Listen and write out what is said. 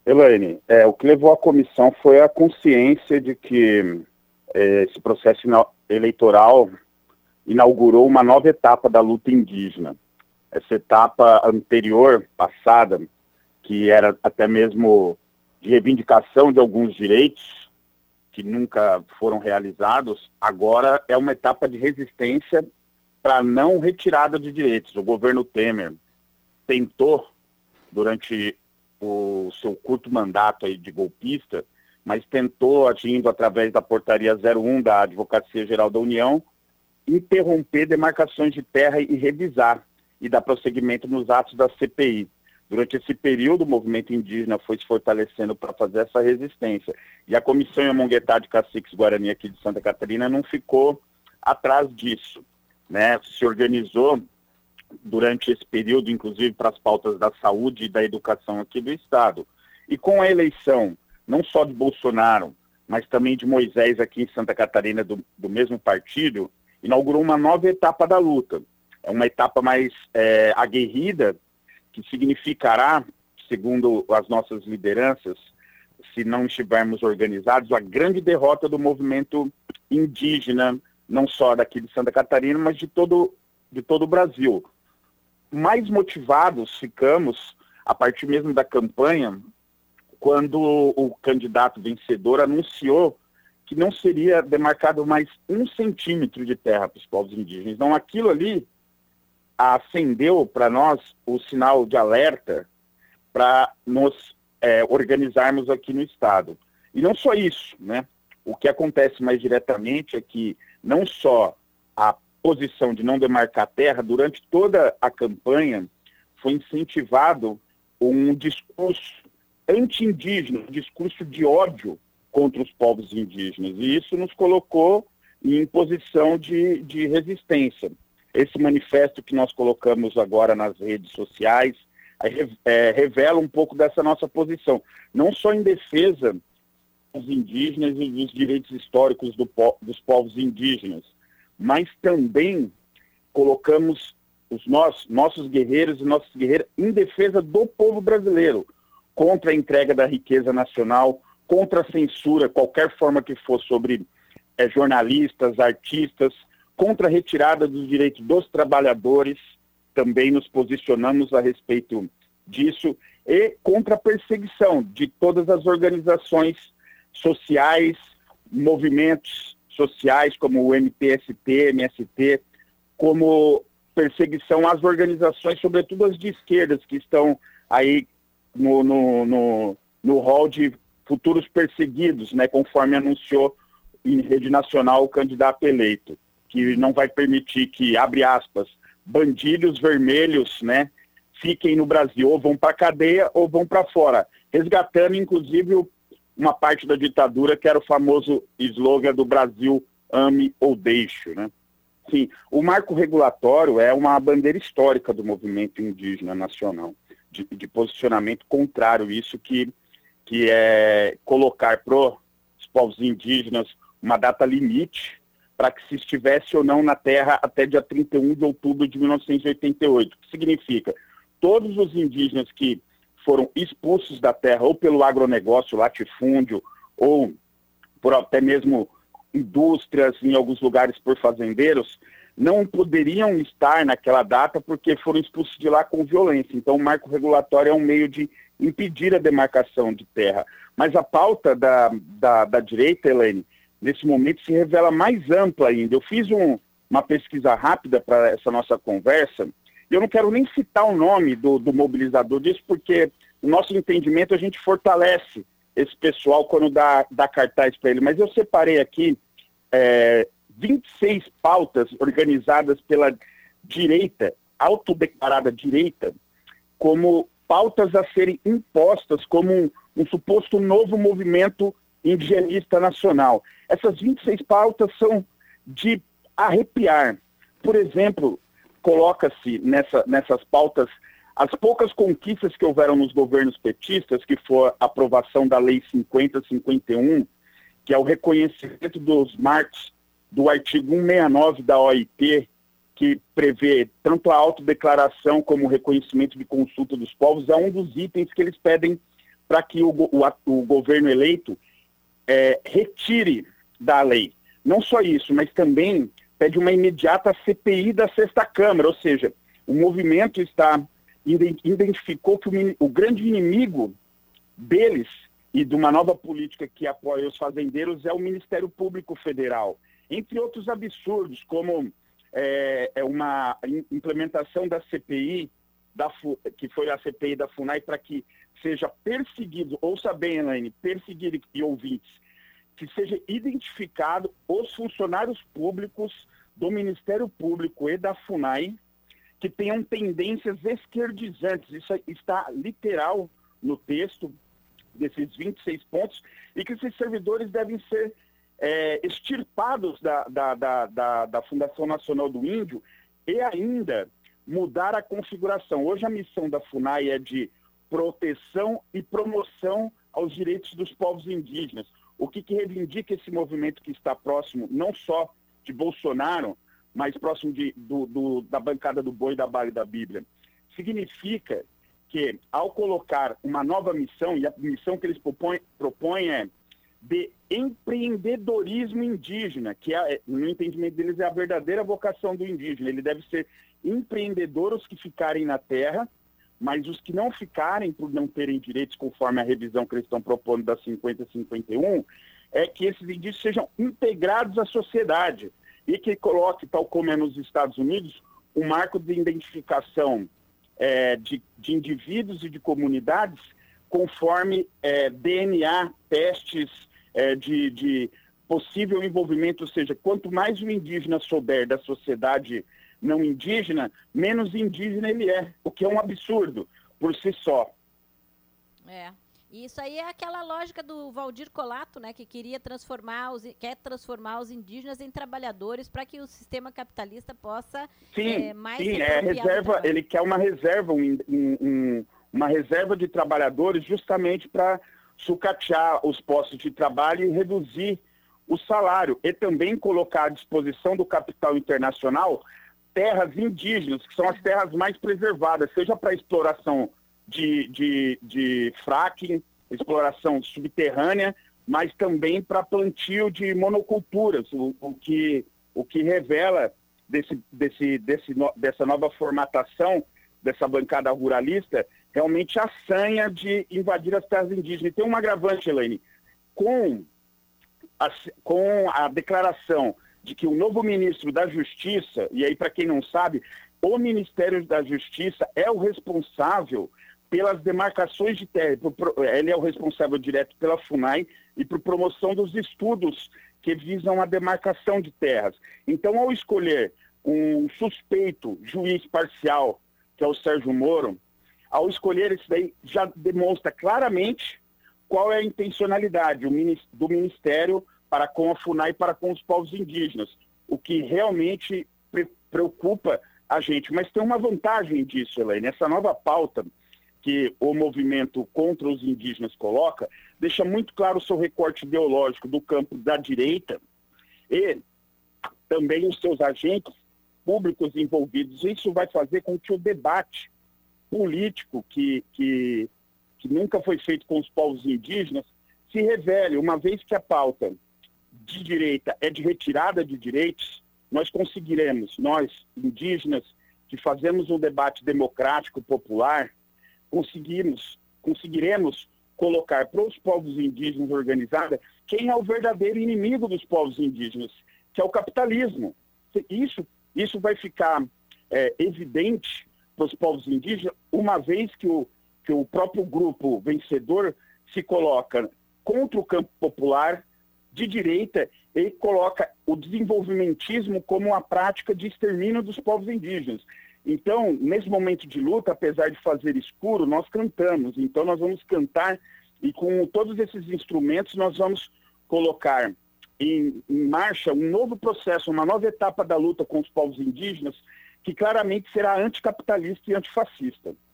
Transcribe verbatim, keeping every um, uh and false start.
Elaine, é, o que levou a comissão foi a consciência de que é, esse processo eleitoral inaugurou uma nova etapa da luta indígena. Essa etapa anterior, passada, que era até mesmo de reivindicação de alguns direitos que nunca foram realizados, agora é uma etapa de resistência para não retirada de direitos. O governo Temer tentou, durante o seu curto mandato aí de golpista, mas tentou, agindo através da portaria zero um da Advocacia Geral da União, interromper demarcações de terra e revisar e dar prosseguimento nos atos da C P I. Durante esse período, o movimento indígena foi se fortalecendo para fazer essa resistência. E a Comissão Yamonguetá de Caciques Guarani aqui de Santa Catarina não ficou atrás disso, né? Se organizou durante esse período, inclusive para as pautas da saúde e da educação aqui do Estado. E com a eleição, não só de Bolsonaro, mas também de Moisés aqui em Santa Catarina, do, do mesmo partido, inaugurou uma nova etapa da luta. É uma etapa mais é, aguerrida, que significará, segundo as nossas lideranças, se não estivermos organizados, a grande derrota do movimento indígena, não só daqui de Santa Catarina, mas de todo, de todo o Brasil. Mais motivados ficamos, a partir mesmo da campanha, quando o candidato vencedor anunciou que não seria demarcado mais um centímetro de terra para os povos indígenas. Então, aquilo ali acendeu para nós o sinal de alerta para nos é, organizarmos aqui no Estado. E não só isso, né? O que acontece mais diretamente é que não só a posição de não demarcar terra, durante toda a campanha foi incentivado um discurso anti-indígena, um discurso de ódio contra os povos indígenas. E isso nos colocou em posição de, de resistência. Esse manifesto que nós colocamos agora nas redes sociais é, revela um pouco dessa nossa posição, não só em defesa dos indígenas e dos direitos históricos do, dos povos indígenas, mas também colocamos os nossos, nossos guerreiros e nossas guerreiras em defesa do povo brasileiro, contra a entrega da riqueza nacional, contra a censura, qualquer forma que for, sobre é, jornalistas, artistas, contra a retirada dos direitos dos trabalhadores, também nos posicionamos a respeito disso, e contra a perseguição de todas as organizações sociais, movimentos sociais como o M T S T, M S T, como perseguição às organizações, sobretudo as de esquerdas, que estão aí no, no, no, no hall de futuros perseguidos, né, conforme anunciou em rede nacional o candidato eleito, que não vai permitir que, abre aspas, bandidos vermelhos, né, fiquem no Brasil, ou vão para a cadeia ou vão para fora, resgatando, inclusive, uma parte da ditadura, que era o famoso slogan do Brasil ame ou deixe, né? Sim, o marco regulatório é uma bandeira histórica do movimento indígena nacional, de, de posicionamento contrário, isso que, que é colocar para os povos indígenas uma data limite para que se estivesse ou não na terra até dia trinta e um de outubro de mil novecentos e oitenta e oito. O que significa? Todos os indígenas que foram expulsos da terra ou pelo agronegócio, latifúndio, ou por até mesmo indústrias, em alguns lugares por fazendeiros, não poderiam estar naquela data porque foram expulsos de lá com violência. Então o marco regulatório é um meio de impedir a demarcação de terra. Mas a pauta da, da, da direita, Elaine, nesse momento se revela mais ampla ainda. Eu fiz um, uma pesquisa rápida para essa nossa conversa, e eu não quero nem citar o nome do, do mobilizador disso, porque no nosso entendimento a gente fortalece esse pessoal quando dá, dá cartaz para ele. Mas eu separei aqui é, vinte e seis pautas organizadas pela direita, autodeclarada direita, como pautas a serem impostas como um, um suposto novo movimento indigenista nacional. Essas vinte e seis pautas são de arrepiar. Por exemplo, coloca-se nessa, nessas pautas as poucas conquistas que houveram nos governos petistas, que foi a aprovação da Lei cinquenta cinquenta e um, que é o reconhecimento dos marcos do artigo cento e sessenta e nove da O I T, que prevê tanto a autodeclaração como o reconhecimento de consulta dos povos, é um dos itens que eles pedem para que o, o, o governo eleito é, retire da lei. Não só isso, mas também pede uma imediata C P I da Sexta Câmara, ou seja, o movimento está identificou que o, o grande inimigo deles e de uma nova política que apoia os fazendeiros é o Ministério Público Federal, entre outros absurdos, como é, é uma implementação da C P I, da, que foi a C P I da FUNAI, para que seja perseguido, ouça bem, Elaine, perseguido e ouvintes, que seja identificado os funcionários públicos do Ministério Público e da FUNAI que tenham tendências esquerdizantes. Isso está literal no texto desses vinte e seis pontos, e que esses servidores devem ser é, extirpados da, da, da, da, da Fundação Nacional do Índio e ainda mudar a configuração. Hoje a missão da FUNAI é de proteção e promoção aos direitos dos povos indígenas, o que, que reivindica esse movimento que está próximo, não só de Bolsonaro, mas próximo de, do, do, da bancada do boi, da bala e da Bíblia. Significa que, ao colocar uma nova missão, e a missão que eles propõem, propõem é de empreendedorismo indígena, que é, no entendimento deles é a verdadeira vocação do indígena. Ele deve ser empreendedor os que ficarem na terra, mas os que não ficarem, por não terem direitos conforme a revisão que eles estão propondo da cinquenta a cinquenta e um, é que esses indígenas sejam integrados à sociedade e que coloque, tal como é nos Estados Unidos, um marco de identificação é, de, de indivíduos e de comunidades conforme é, D N A, testes é, de, de possível envolvimento, ou seja, quanto mais o indígena souber da sociedade não indígena, menos indígena ele é, o que é um absurdo por si só. É. Isso aí é aquela lógica do Valdir Colato, né, que queria transformar os, quer transformar os indígenas em trabalhadores para que o sistema capitalista possa sim, é, mais sim, é reserva. Ele quer uma reserva, um, um, uma reserva de trabalhadores justamente para sucatear os postos de trabalho e reduzir o salário e também colocar à disposição do capital internacional terras indígenas, que são as terras mais preservadas, seja para exploração De, de, de fracking, exploração subterrânea, mas também para plantio de monoculturas, o, o, que, o que revela desse, desse, desse, no, dessa nova formatação, dessa bancada ruralista, realmente a sanha de invadir as terras indígenas. E tem um agravante, Elaine, com a, com a declaração de que o novo ministro da Justiça, e aí para quem não sabe, o Ministério da Justiça é o responsável pelas demarcações de terra, ele é o responsável direto pela FUNAI e por promoção dos estudos que visam a demarcação de terras. Então, ao escolher um suspeito juiz parcial, que é o Sérgio Moro, ao escolher isso daí, já demonstra claramente qual é a intencionalidade do Ministério para com a FUNAI e para com os povos indígenas, o que realmente pre- preocupa a gente. Mas tem uma vantagem disso, Elaine, essa nova pauta que o movimento contra os indígenas coloca, deixa muito claro o seu recorte ideológico do campo da direita e também os seus agentes públicos envolvidos. Isso vai fazer com que o debate político que, que, que nunca foi feito com os povos indígenas se revele, uma vez que a pauta de direita é de retirada de direitos, nós conseguiremos, nós indígenas, que fazemos um debate democrático, popular, conseguimos, conseguiremos colocar para os povos indígenas organizados quem é o verdadeiro inimigo dos povos indígenas, que é o capitalismo. Isso, isso vai ficar é, evidente para os povos indígenas, uma vez que o, que o próprio grupo vencedor se coloca contra o campo popular de direita e coloca o desenvolvimentismo como uma prática de extermínio dos povos indígenas. Então, nesse momento de luta, apesar de fazer escuro, nós cantamos. Então, nós vamos cantar e com todos esses instrumentos nós vamos colocar em, em marcha um novo processo, uma nova etapa da luta com os povos indígenas, que claramente será anticapitalista e antifascista.